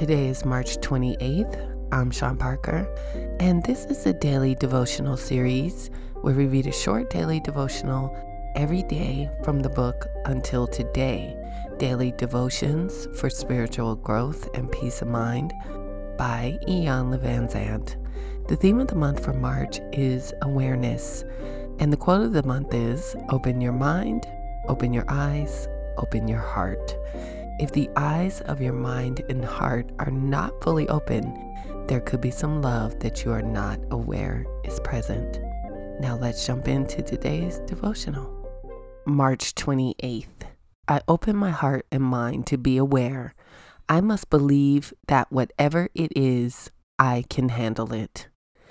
Today is March 28th. I'm Sean Parker, and this is a daily devotional series where we read a short daily devotional every day from the book Until Today, Daily Devotions for Spiritual Growth and Peace of Mind by Ian LeVanzant. The theme of the month for March is awareness, and the quote of the month is, "Open your mind, open your eyes, open your heart." If the eyes of your mind and heart are not fully open, there could be some love that you are not aware is present. Now let's jump into today's devotional. March 28th. I open my heart and mind to be aware. I must believe that whatever it is, I can handle it.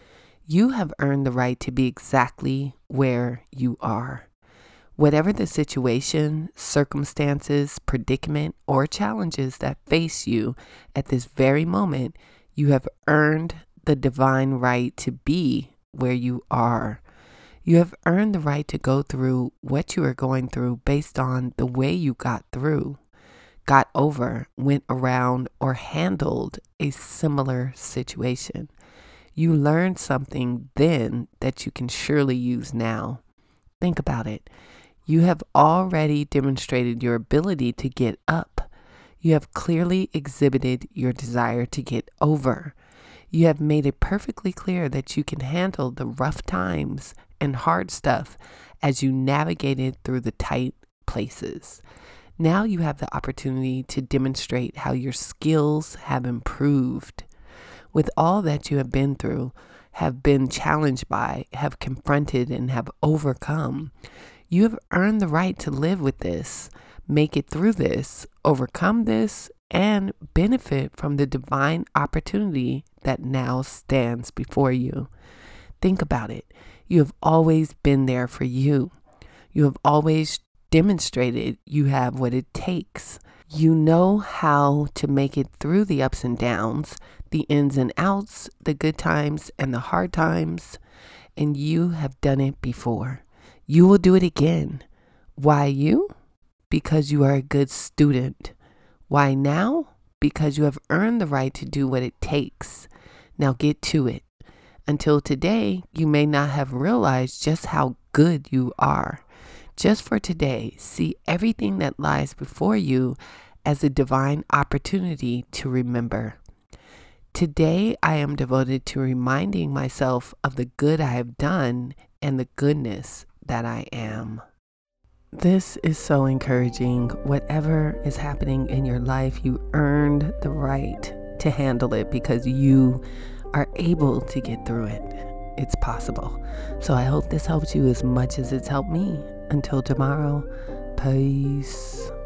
You have earned the right to be exactly where you are. Whatever the situation, circumstances, predicament, or challenges that face you at this very moment, you have earned the divine right to be where you are. You have earned the right to go through what you are going through based on the way you got through, got over, went around, or handled a similar situation. You learned something then that you can surely use now. Think about it. You have already demonstrated your ability to get up. You have clearly exhibited your desire to get over. You have made it perfectly clear that you can handle the rough times and hard stuff as you navigated through the tight places. Now you have the opportunity to demonstrate how your skills have improved. With all that you have been through, have been challenged by, have confronted, and have overcome, you have earned the right to live with this, make it through this, overcome this, and benefit from the divine opportunity that now stands before you. Think about it. You have always been there for you. You have always demonstrated you have what it takes. You know how to make it through the ups and downs, the ins and outs, the good times and the hard times, and you have done it before. You will do it again. Why you? Because you are a good student. Why now? Because you have earned the right to do what it takes. Now get to it. Until today, you may not have realized just how good you are. Just for today, see everything that lies before you as a divine opportunity to remember. Today, I am devoted to reminding myself of the good I have done and the goodness that I am. This is so encouraging. Whatever is happening in your life, you earned the right to handle it because you are able to get through it. It's possible. So I hope this helps you as much as it's helped me. Until tomorrow, peace.